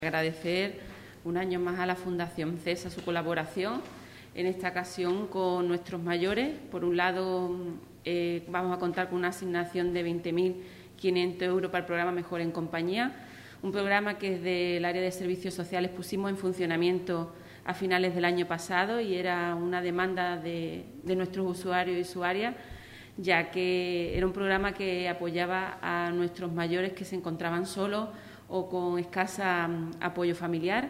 Agradecer un año más a la Fundación CEPSA su colaboración, en esta ocasión con nuestros mayores. Por un lado, vamos a contar con una asignación de 20.500 euros para el programa Mejor en Compañía, un programa que desde el área de servicios sociales pusimos en funcionamiento a finales del año pasado y era una demanda de nuestros usuarios y usuarias, ya que era un programa que apoyaba a nuestros mayores que se encontraban solos o con escasa apoyo familiar.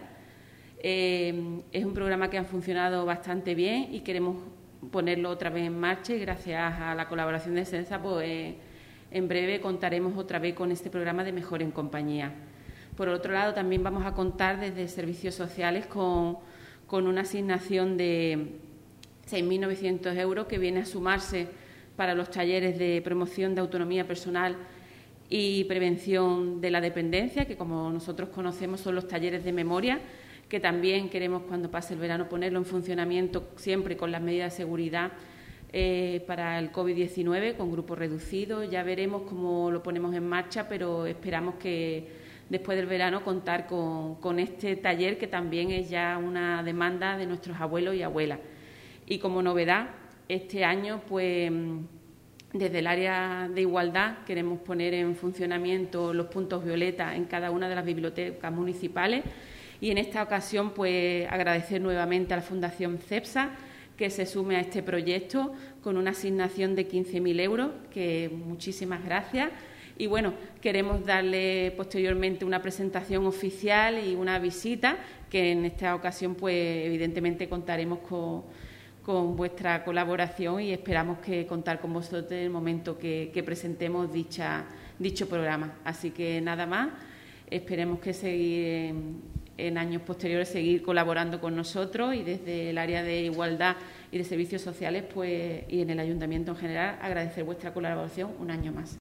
Es un programa que ha funcionado bastante bien y queremos ponerlo otra vez en marcha, y gracias a la colaboración de CEPSA, pues en breve contaremos otra vez con este programa de Mejor en Compañía. Por otro lado, también vamos a contar desde Servicios Sociales con una asignación de 6.900 euros que viene a sumarse para los talleres de promoción de autonomía personal y prevención de la dependencia, que como nosotros conocemos son los talleres de memoria, que también queremos, cuando pase el verano, ponerlo en funcionamiento siempre con las medidas de seguridad para el COVID-19, con grupos reducidos. Ya veremos cómo lo ponemos en marcha, pero esperamos que después del verano contar con este taller, que también es ya una demanda de nuestros abuelos y abuelas. Y como novedad, este año, pues desde el área de igualdad queremos poner en funcionamiento los puntos violeta en cada una de las bibliotecas municipales, y en esta ocasión pues agradecer nuevamente a la Fundación CEPSA que se sume a este proyecto con una asignación de 15.000 euros, que muchísimas gracias. Y bueno, queremos darle posteriormente una presentación oficial y una visita, que en esta ocasión pues evidentemente contaremos con vuestra colaboración, y esperamos que contar con vosotros en el momento que presentemos dicho programa. Así que nada más, esperemos que seguir en años posteriores seguir colaborando con nosotros, y desde el área de igualdad y de servicios sociales pues y en el ayuntamiento en general agradecer vuestra colaboración un año más.